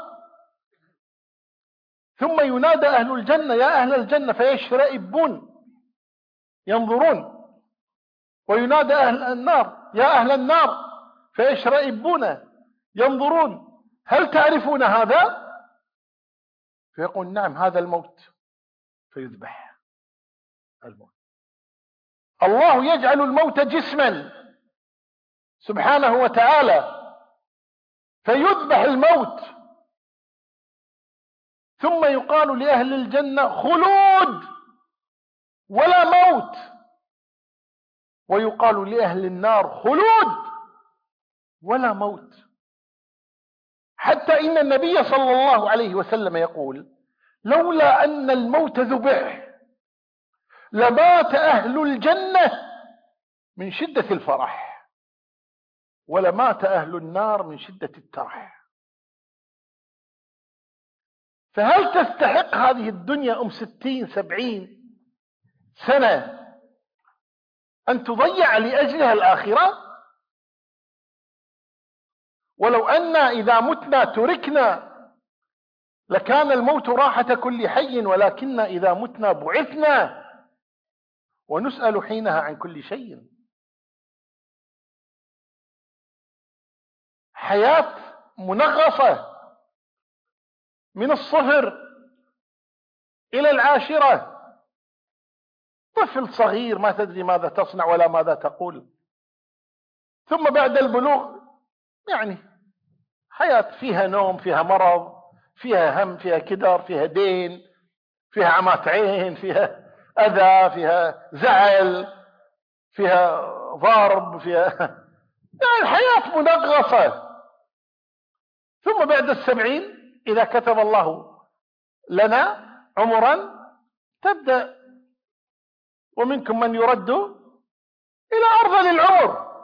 ثم ينادى أهل الجنة يا أهل الجنة فيشرئبون ينظرون، وينادى أهل النار يا أهل النار فيشرئبون ينظرون، هل تعرفون هذا؟ فيقول نعم هذا الموت، فيذبح الموت. الله يجعل الموت جسما سبحانه وتعالى، فيذبح الموت، ثم يقال لأهل الجنة خلود ولا موت، ويقال لأهل النار خلود ولا موت. حتى إن النبي صلى الله عليه وسلم يقول لولا أن الموت ذبح لمات أهل الجنة من شدة الفرح، ولمات أهل النار من شدة الترح. فهل تستحق هذه الدنيا أم ستين سبعين سنة أن تضيع لأجلها الآخرة؟ ولو أن إذا متنا تركنا لكان الموت راحة كل حي، ولكن إذا متنا بعثنا ونسأل حينها عن كل شيء. حياة منغصة من الصفر إلى العاشرة، طفل صغير ما تدري ماذا تصنع ولا ماذا تقول، ثم بعد البلوغ يعني حياة فيها نوم، فيها مرض، فيها هم، فيها كدر، فيها دين، فيها عمات عين، فيها أذى، فيها زعل، فيها ضرب، فيها يعني الحياة منغصة. ثم بعد السبعين إذا كتب الله لنا عمرا تبدأ ومنكم من يرد إلى أرذل العمر.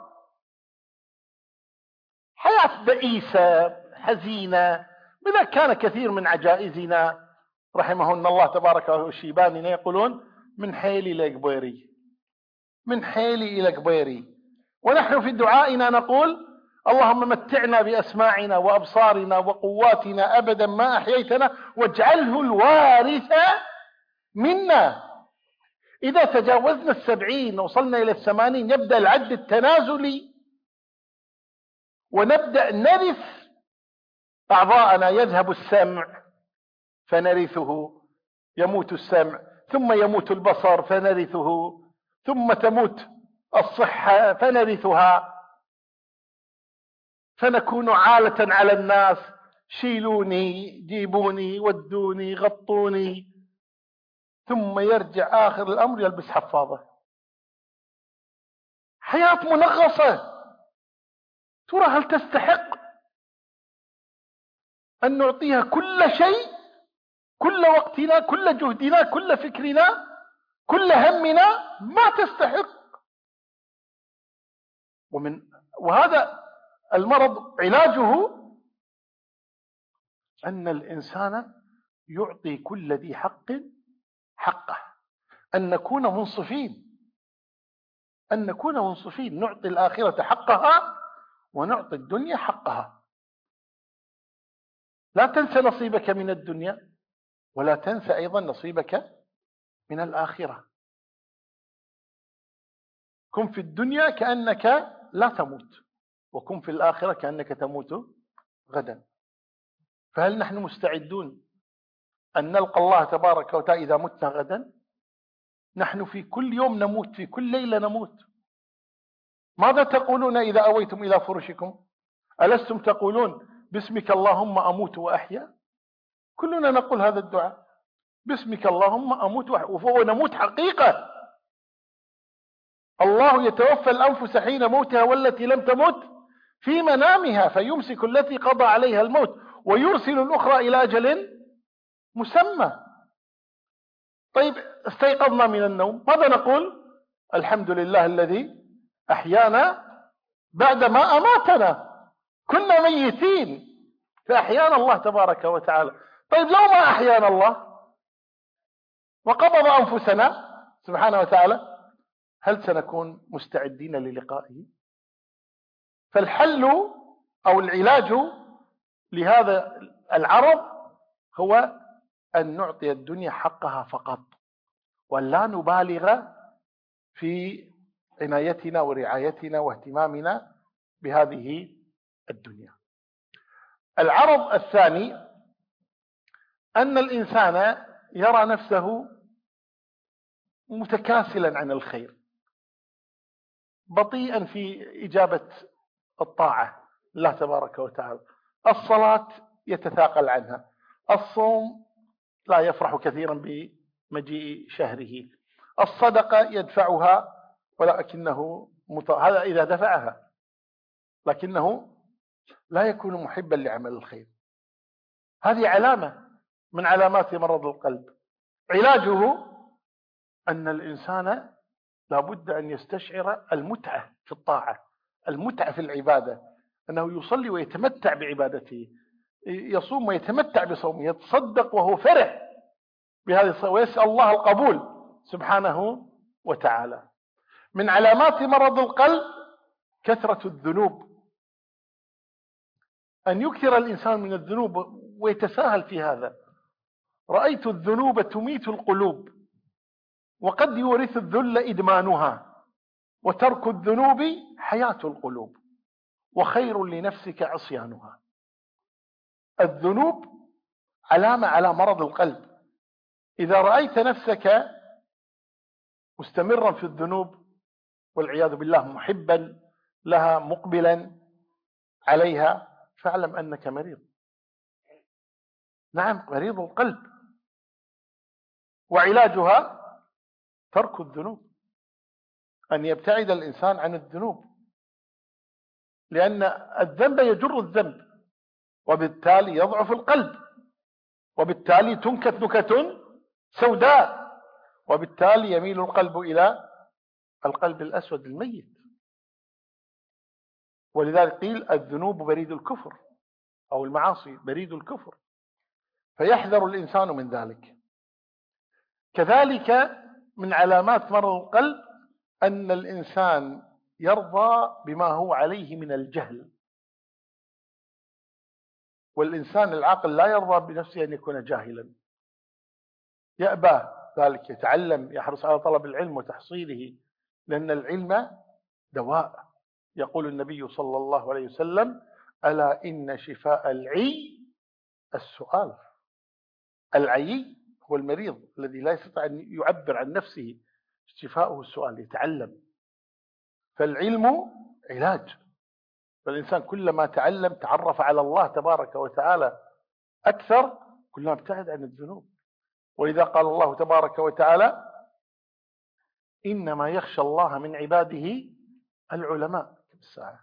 حياة بئيسة حزينة. بذا كان كثير من عجائزنا رحمهن الله تبارك وشيباننا يقولون من حيلي إلى قبيري، من حيلي إلى قبيري. ونحن في دعائنا نقول اللهم متعنا بأسماعنا وأبصارنا وقواتنا أبدا ما أحييتنا واجعله الوارث منا. إذا تجاوزنا السبعين وصلنا إلى الثمانين يبدأ العد التنازلي، ونبدأ نرث أعضاءنا. يذهب السمع فنرثه، يموت السمع، ثم يموت البصر فنرثه، ثم تموت الصحة فنرثها، فنكون عالة على الناس، شيلوني جيبوني ودوني غطوني، ثم يرجع آخر الأمر يلبس حفاظة. حياة منغصة. ترى هل تستحق أن نعطيها كل شيء، كل وقتنا، كل جهدنا، كل فكرنا، كل همنا؟ ما تستحق. ومن وهذا المرض علاجه أن الإنسان يعطي كل ذي حق حقه، أن نكون منصفين، أن نكون منصفين، نعطي الآخرة حقها ونعطي الدنيا حقها. لا تنسى نصيبك من الدنيا، ولا تنسى أيضا نصيبك من الآخرة. كن في الدنيا كأنك لا تموت، وكن في الآخرة كأنك تموت غدا. فهل نحن مستعدون أن نلقى الله تبارك وتعالى إذا متنا غدا؟ نحن في كل يوم نموت، في كل ليلة نموت. ماذا تقولون إذا أويتم إلى فرشكم؟ ألستم تقولون باسمك اللهم أموت وأحيا؟ كلنا نقول هذا الدعاء، باسمك اللهم أموت وأحيا، ونموت حقيقة. الله يتوفى الأنفس حين موتها والتي لم تمت في منامها فيمسك التي قضى عليها الموت ويرسل الأخرى إلى أجل مسمى. طيب استيقظنا من النوم، ماذا نقول؟ الحمد لله الذي أحيانا بعدما أماتنا، كنا ميتين فأحيانا الله تبارك وتعالى. طيب لو ما أحيانا الله وقبض أنفسنا سبحانه وتعالى، هل سنكون مستعدين للقائه؟ فالحل أو العلاج لهذا العرض هو أن نعطي الدنيا حقها فقط، ولا نبالغ في عنايتنا ورعايتنا واهتمامنا بهذه الدنيا. العرض الثاني أن الإنسان يرى نفسه متكاسلا عن الخير، بطيئا في إجابة الطاعة الله تبارك وتعالى. الصلاة يتثاقل عنها، الصوم لا يفرح كثيرا بمجيء شهره، الصدقة يدفعها ولكنه مط... هذا إذا دفعها، لكنه لا يكون محبا لعمل الخير. هذه علامة من علامات مرض القلب. علاجه أن الإنسان لابد أن يستشعر المتعة في الطاعة، المتعة في العبادة، أنه يصلي ويتمتع بعبادته، يصوم ويتمتع بصومه، يتصدق وهو فرح بهذه، ويسأل الله القبول سبحانه وتعالى. من علامات مرض القلب كثرة الذنوب، أن يكثر الإنسان من الذنوب ويتساهل في هذا. رأيت الذنوب تميت القلوب، وقد يورث الذل إدمانها، وترك الذنوب حياة القلوب، وخير لنفسك عصيانها. الذنوب علامة على مرض القلب. إذا رأيت نفسك مستمرا في الذنوب والعياذ بالله محبا لها مقبلا عليها، فاعلم أنك مريض. نعم، مريض القلب. وعلاجها ترك الذنوب، أن يبتعد الإنسان عن الذنوب، لأن الذنب يجر الذنب، وبالتالي يضعف القلب، وبالتالي تنكت نكة سوداء، وبالتالي يميل القلب إلى القلب الأسود الميت. ولذلك قيل الذنوب بريد الكفر، أو المعاصي بريد الكفر، فيحذر الإنسان من ذلك. كذلك من علامات مرض القلب أن الإنسان يرضى بما هو عليه من الجهل، والإنسان العاقل لا يرضى بنفسه أن يكون جاهلا، يأبى ذلك، يتعلم، يحرص على طلب العلم وتحصيله، لأن العلم دواء. يقول النبي صلى الله عليه وسلم: ألا إن شفاء العي السؤال. العي هو المريض الذي لا يستطيع أن يعبر عن نفسه، شفاؤه السؤال، يتعلم. فالعلم علاج، فالإنسان كلما تعلم تعرف على الله تبارك وتعالى أكثر، كلما ابتعد عن الذنوب. وإذا قال الله تبارك وتعالى: إنما يخشى الله من عباده العلماء. الساعة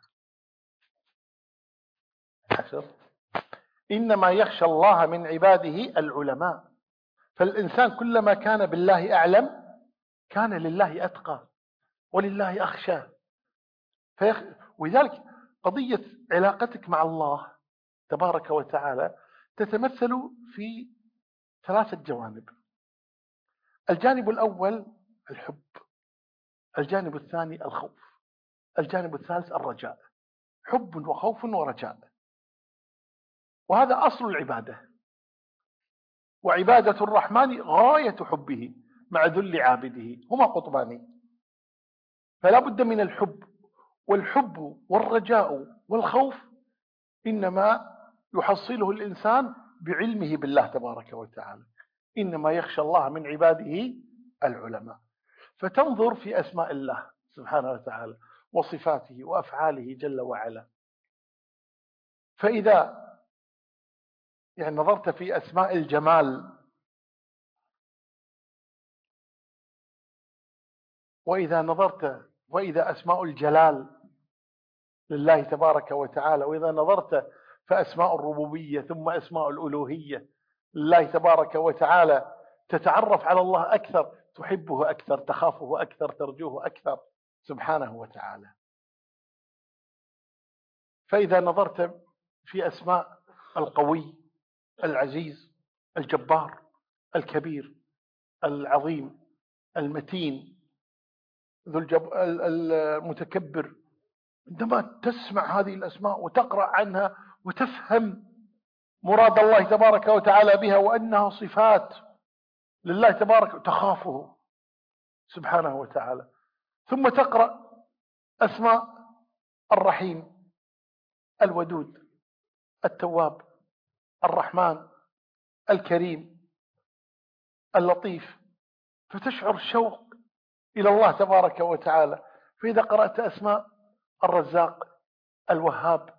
عشر. إنما يخشى الله من عباده العلماء. فالإنسان كلما كان بالله أعلم كان لله أتقى ولله أخشى. فيخ... ولذلك قضية علاقتك مع الله تبارك وتعالى تتمثل في ثلاثة جوانب. الجانب الأول الحب، الجانب الثاني الخوف، الجانب الثالث الرجاء. حب وخوف ورجاء، وهذا أصل العبادة. وعبادة الرحمن غاية حبه مع ذل عابده، هما قطبان. فلا بد من الحب، والحب والرجاء والخوف إنما يحصله الإنسان بعلمه بالله تبارك وتعالى. إنما يخشى الله من عباده العلماء. فتنظر في أسماء الله سبحانه وتعالى وصفاته وأفعاله جل وعلا. فإذا يعني نظرت في أسماء الجمال، وإذا نظرت وإذا أسماء الجلال لله تبارك وتعالى، وإذا نظرت فأسماء الربوبية ثم أسماء الألوهية لله تبارك وتعالى، تتعرف على الله أكثر، تحبه أكثر، تخافه أكثر، ترجوه أكثر سبحانه وتعالى. فإذا نظرت في أسماء القوي العزيز الجبار الكبير العظيم المتين ذو الجب... المتكبر، عندما تسمع هذه الأسماء وتقرأ عنها وتفهم مراد الله تبارك وتعالى بها وأنها صفات لله تبارك تخافه سبحانه وتعالى، ثم تقرأ أسماء الرحيم الودود التواب الرحمن الكريم اللطيف، فتشعر الشوق إلى الله تبارك وتعالى. فإذا قرأت أسماء الرزاق الوهاب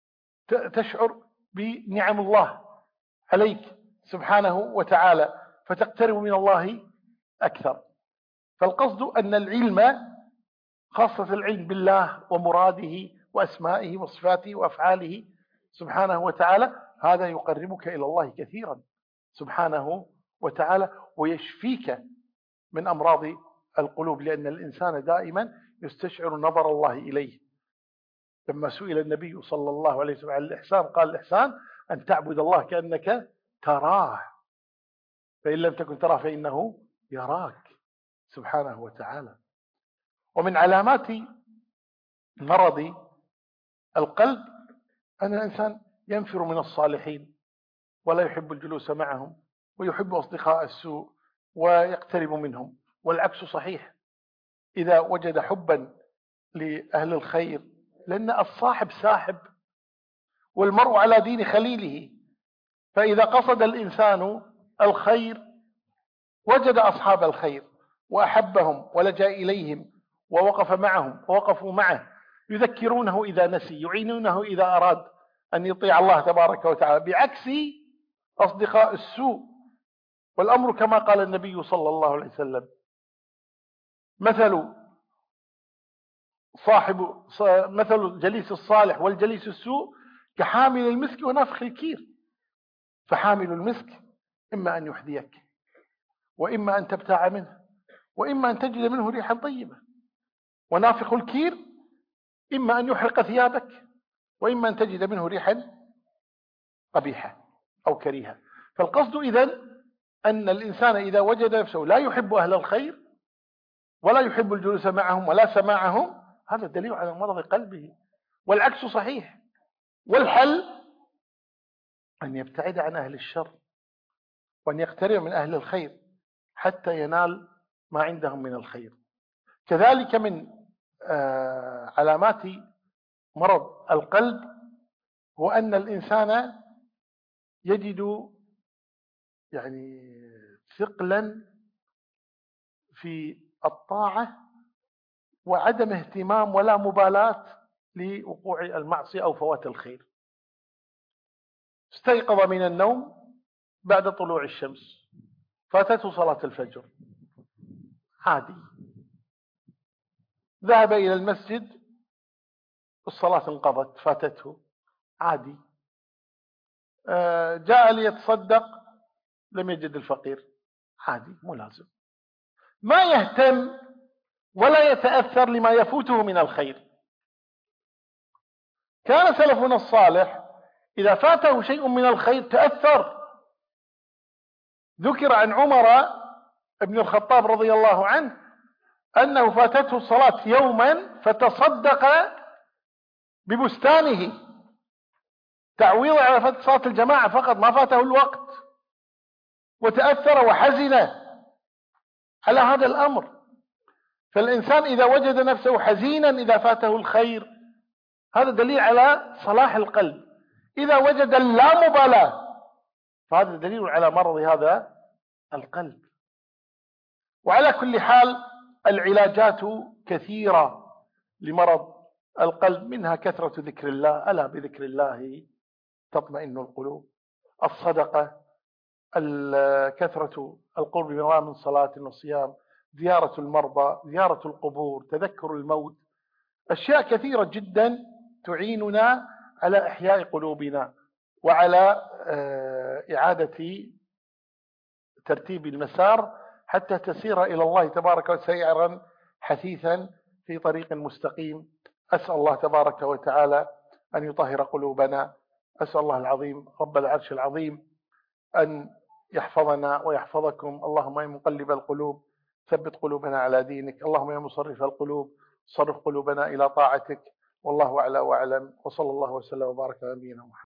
تشعر بنعم الله عليك سبحانه وتعالى فتقترب من الله أكثر. فالقصد أن العلم خاصة العلم بالله ومراده وأسمائه وصفاته وأفعاله سبحانه وتعالى هذا يقربك إلى الله كثيرا سبحانه وتعالى ويشفيك من أمراض القلوب، لأن الإنسان دائما يستشعر نظر الله إليه. لما سئل النبي صلى الله عليه وسلم عن الإحسان قال الإحسان أن تعبد الله كأنك تراه فإن لم تكن تراه فإنه يراك سبحانه وتعالى. ومن علامات مرض القلب أن الإنسان ينفر من الصالحين ولا يحب الجلوس معهم ويحب أصدقاء السوء ويقترب منهم، والعكس صحيح. إذا وجد حبا لأهل الخير، لأن الصاحب ساحب والمرء على دين خليله، فإذا قصد الإنسان الخير وجد أصحاب الخير وأحبهم ولجأ إليهم ووقف معهم ووقفوا معه، يذكرونه إذا نسي، يعينونه إذا أراد أن يطيع الله تبارك وتعالى، بعكس أصدقاء السوء. والأمر كما قال النبي صلى الله عليه وسلم مثل صاحب مثل جليس الصالح والجليس السوء كحامل المسك ونافخ الكير، فحامل المسك إما أن يحذيك وإما أن تبتاع منه وإما أن تجد منه ريحا طيبة، ونافخ الكير إما أن يحرق ثيابك وإما أن تجد منه ريحا قبيحة أو كريهة. فالقصد إذن أن الإنسان إذا وجد نفسه لا يحب أهل الخير ولا يحب الجلوس معهم ولا سماعهم، هذا دليل على مرض قلبه، والعكس صحيح. والحل أن يبتعد عن أهل الشر وأن يقترب من أهل الخير حتى ينال ما عندهم من الخير. كذلك من علامات مرض القلب هو أن الإنسان يجد يعني ثقلا في الطاعة وعدم اهتمام ولا مبالاة لوقوع المعصية أو فوات الخير. استيقظ من النوم بعد طلوع الشمس فاتته صلاة الفجر عادي، ذهب إلى المسجد الصلاة انقضت فاتته عادي، جاء ليتصدق لم يجد الفقير عادي ملازم، ما يهتم ولا يتأثر لما يفوته من الخير. كان سلفنا الصالح إذا فاته شيء من الخير تأثر. ذكر عن عمر بن الخطاب رضي الله عنه أنه فاتته الصلاة يوما فتصدق ببستانه تعويضا على فات صلاة الجماعة فقط، ما فاته الوقت، وتأثر وحزن على هذا الأمر. فالإنسان إذا وجد نفسه حزينا إذا فاته الخير هذا دليل على صلاح القلب. إذا وجد اللامبالاة فهذا دليل على مرض هذا القلب. وعلى كل حال العلاجات كثيرة لمرض القلب، منها كثرة ذكر الله، ألا بذكر الله تطمئن القلوب، الصدقة، كثرة القرب من الله من صلاة وصيام، زيارة المرضى، زيارة القبور، تذكر الموت، أشياء كثيرة جدا تعيننا على إحياء قلوبنا وعلى إعادة ترتيب المسار حتى تسير إلى الله تبارك وسيرا حثيثا في طريق مستقيم. أسأل الله تبارك وتعالى أن يطهر قلوبنا. أسأل الله العظيم رب العرش العظيم أن يحفظنا ويحفظكم. اللهم يا مقلب القلوب ثبت قلوبنا على دينك. اللهم يا مصرف القلوب صرف قلوبنا إلى طاعتك. والله أعلى وأعلم، وصلى الله وسلم وبارك على نبينا محمد.